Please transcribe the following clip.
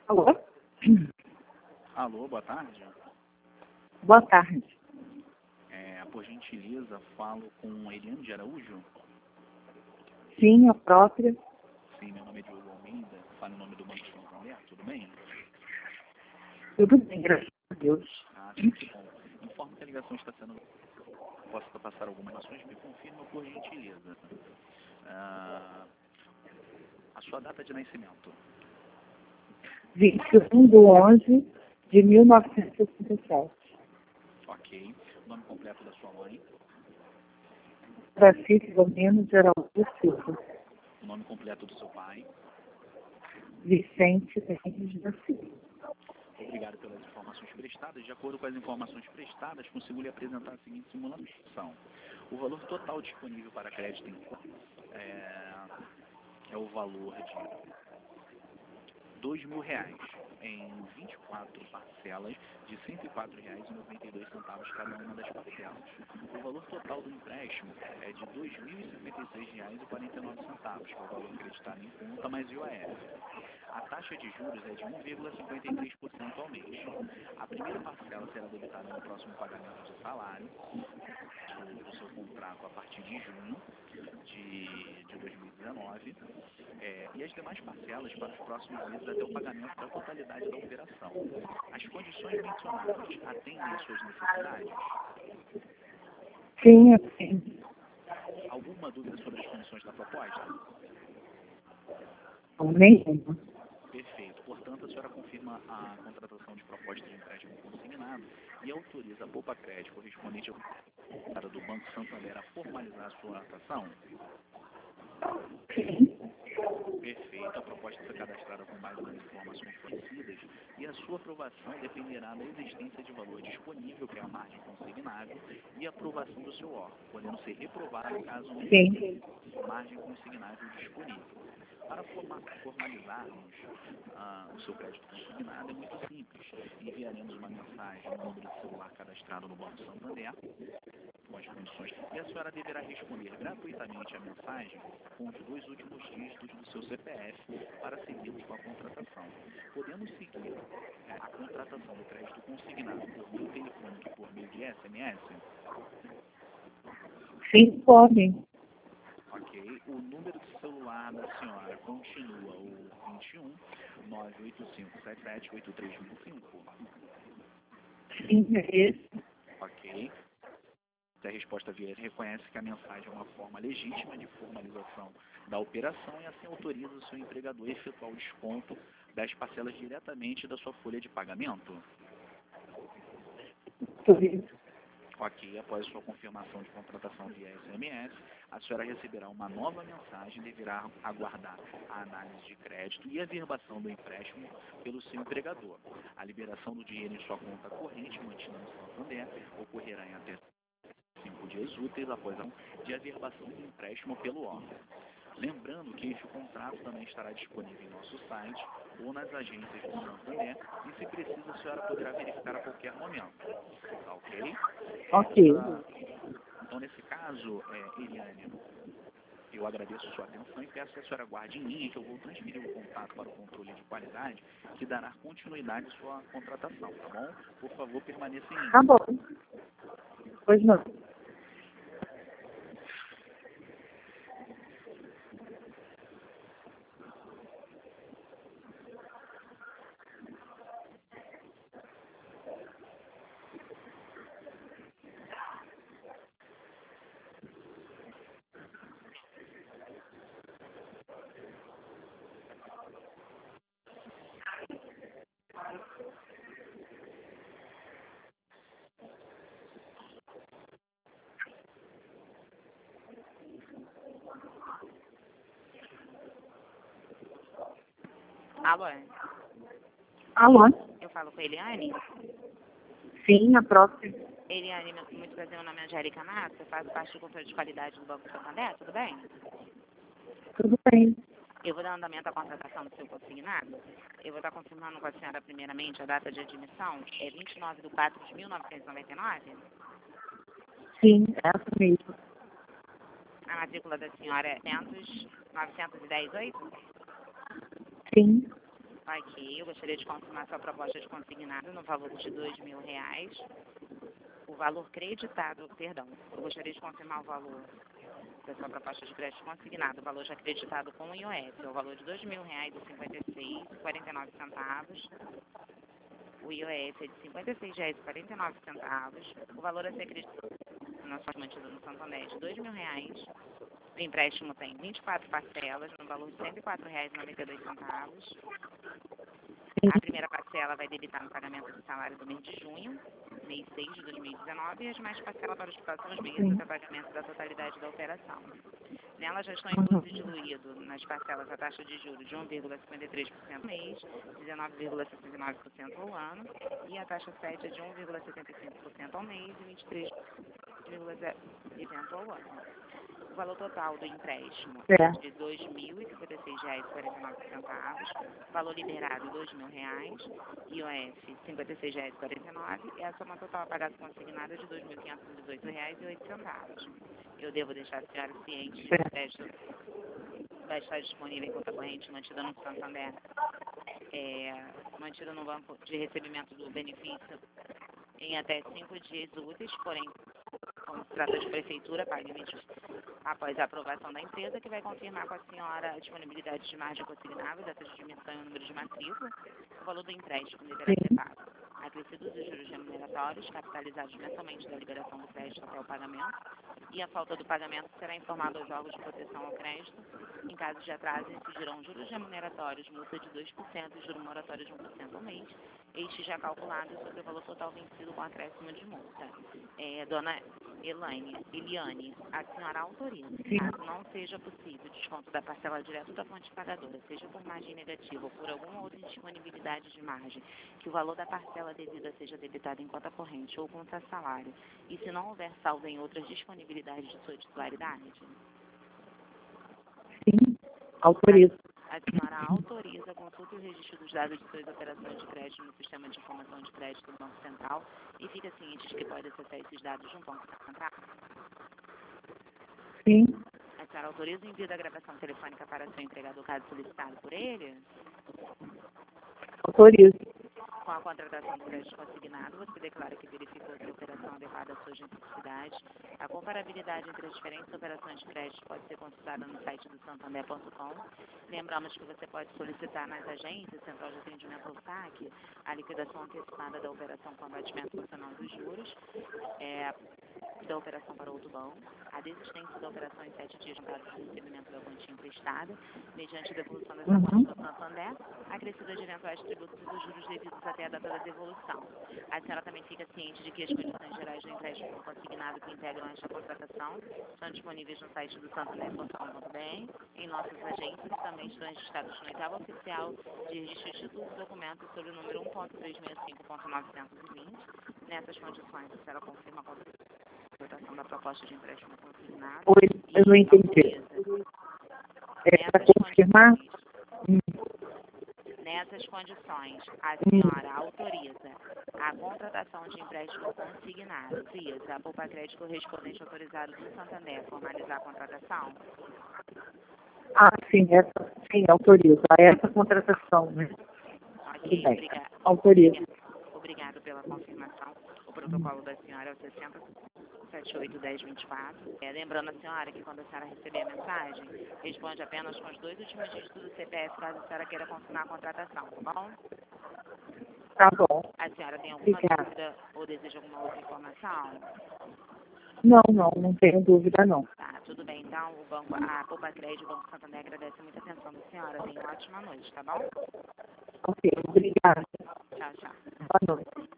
Alô? Alô, boa tarde. Boa tarde. Por gentileza, falo com Eliane de Araújo? Sim, a própria. Sim, meu nome é Diogo Almeida, falo em nome do Banco Santander, tudo bem? Tudo bem, graças a Deus. Sim, que bom. Informo que a ligação está sendo... Posso passar algumas informações? Me confirma, por gentileza. A sua data de nascimento? 21/11/1967. Ok. O nome completo da sua mãe? Francisco Domingos de Araújo Silva. O nome completo do seu pai? Vicente Mendes da Silva. Obrigado pelas informações prestadas. De acordo com as informações prestadas, consigo lhe apresentar a seguinte simulação. O valor total disponível para crédito em é o valor de R$ 2.000 em 24 parcelas de R$ 104,92 cada uma das parcelas. O valor total do empréstimo é de R$ 2.056,49, que é o valor acreditado em conta mais IOF. A taxa de juros é de 1,53% ao mês. A primeira parcela será debitada no próximo pagamento de salário do seu contrato a partir de junho de 2019. E as demais parcelas para os próximos meses até o pagamento da totalidade da operação. As condições mencionadas atendem às suas necessidades? Sim, assim. Alguma dúvida sobre as condições da proposta? Nenhuma. Perfeito. Portanto, a senhora confirma a contratação de proposta de empréstimo consignado e autoriza a Poupa Crédito correspondente ao do Banco Santander a formalizar a sua atuação? Sim. Perfeito. A proposta foi cadastrada com base nas informações fornecidas e a sua aprovação dependerá da existência de valor disponível, que é a margem consignável, e a aprovação do seu órgão, podendo ser reprovado caso não tenha margem consignável disponível. Para formalizarmos o seu crédito consignado é muito simples. Enviaremos uma mensagem no número de celular cadastrado no Banco Santander, com as condições, e a senhora deverá responder gratuitamente a mensagem com os 2 últimos dígitos do seu CPF para seguirmos com a contratação. Podemos seguir a contratação do crédito consignado por meio telefônico e por meio de SMS? Sim, podem. Ok. O número de celular da senhora continua o 21 98577 8325. Sim, é esse. Ok. Se a resposta vier, reconhece que a mensagem é uma forma legítima de formalização da operação e assim autoriza o seu empregador a efetuar o desconto das parcelas diretamente da sua folha de pagamento? Ok. Após sua confirmação de contratação via SMS, a senhora receberá uma nova mensagem e deverá aguardar a análise de crédito e a averbação do empréstimo pelo seu empregador. A liberação do dinheiro em sua conta corrente, mantida no Santander, ocorrerá em até 5 dias úteis após a de averbação do empréstimo pelo órgão. Lembrando que este contrato também estará disponível em nosso site ou nas agências do Santander e, se precisa, a senhora poderá verificar a qualquer momento. Tá ok? Ok. Então, nesse caso, Eliane, eu agradeço a sua atenção e peço que a senhora guarde em linha que eu vou transferir o contato para o controle de qualidade que dará continuidade à sua contratação, tá bom? Por favor, permaneça em linha. Tá bom. Pois não. Alô? Alô? Eu falo com a Eliane? Sim, a própria. Eliane, muito prazer, meu nome é Angélica Massa, eu faço parte do controle de qualidade do Banco Santander, tudo bem? Tudo bem. Eu vou dar andamento à contratação do seu consignado. Eu vou estar confirmando com a senhora, primeiramente, a data de admissão. É 29/4/1999? Sim, essa mesmo. A matrícula da senhora é 910 8? Sim. Ok, eu gostaria de confirmar sua proposta de consignado no valor de R$2.000. O valor creditado, perdão, eu gostaria de confirmar o valor da sua proposta de crédito consignado, o valor já acreditado com o IOF, é o valor de R$2.056,49. O IOF é de R$56,49. O valor a ser acreditado na sua mantido no Santander é de R$2.000. O empréstimo tem 24 parcelas, no valor de R$104,92. A primeira parcela vai debitar no pagamento do salário do mês de junho, mês 6 de 2019, e as mais parcelas para os próximos meses até o pagamento da totalidade da operação. Nela já estão inclusos e diluídos nas parcelas a taxa de juros de 1,53% ao mês, 19,69% ao ano, e a taxa média de 1,75% ao mês e 23,0% ao ano. O valor total do empréstimo é de R$2.056,49, valor liberado R$2.000, IOF R$56,49 e a soma total a pagar consignada de R$2.518,08. Eu devo deixar a senhora ciente de que o crédito vai estar disponível em conta corrente mantida no Santander, mantida no banco de recebimento do benefício em até 5 dias úteis, porém, como se trata de prefeitura, paga limites após a aprovação da empresa, que vai confirmar com a senhora a disponibilidade de margem consignável, data de dimissão e o número de matrícula. O valor do empréstimo deverá ser pago acrescidos os juros remuneratórios, capitalizados mensalmente da liberação do crédito até o pagamento, e a falta do pagamento será informada aos órgãos de proteção ao crédito. Em caso de atraso, incidirão juros remuneratórios, multa de 2% e juro moratório de 1% ao mês, este já calculado sobre o valor total vencido com acréscimo de multa. Dona Eliane, a senhora autoriza, caso não seja possível desconto da parcela direto da fonte pagadora, seja por margem negativa ou por alguma outra indisponibilidade de margem, que o valor da parcela devida seja debitado em conta corrente ou contra salário, e se não houver saldo em outras disponibilidades de sua titularidade? Sim, autorizo. A senhora autoriza a consulta e o registro dos dados de suas operações de crédito no Sistema de Informação de Crédito do Banco Central e fica ciente de que pode acessar esses dados no Banco Central? Sim. A senhora autoriza o envio da gravação telefônica para seu empregador caso solicitado por ele? Autorizo. Com a contratação do crédito consignado, você declara que verificou se a operação adequada às suas necessidades. A comparabilidade entre as diferentes operações de crédito pode ser consultada no site do santander.com. Lembramos que você pode solicitar nas agências, Central de Atendimento ao SAC, a liquidação antecipada da operação com abatimento funcional dos juros, da operação para outro banco, a desistência da operação em 7 dias contados de recebimento da quantia emprestada, mediante devolução das contas do Santander, acrescida de eventuais tributos e dos juros devidos até a data da devolução. A senhora também fica ciente de que as condições gerais do empréstimo consignado que integram esta contratação são disponíveis no site do santander.com.br, em nossas agências e também estão registrados no oitavo oficial de registro de títulos e documentos sob o número 1.365.920. Nessas condições, a senhora confirma a contratação da proposta de empréstimo consignado. Oi, eu não entendi. Para confirmar? Nessas condições, a senhora autoriza a contratação de empréstimo consignado via a Poupa Crédito correspondente autorizado do Santander formalizar a contratação? Ah, sim, sim, autorizo. Essa contratação, né? Ok, obrigada. Autorizo. Obrigado pela confirmação. O protocolo da senhora é o 6078-1024. Lembrando a senhora que quando a senhora receber a mensagem, responde apenas com os 2 últimos dígitos do CPF, caso a senhora queira confirmar a contratação, tá bom? Tá bom. A senhora tem alguma dúvida ou deseja alguma outra informação? Não tenho dúvida, não. Tá, tudo bem. Então, a Poupa Crédito, o Banco Santander agradece muita atenção da senhora. Tenha uma ótima noite, tá bom? Ok, obrigada. Tchau, tchau. Boa noite.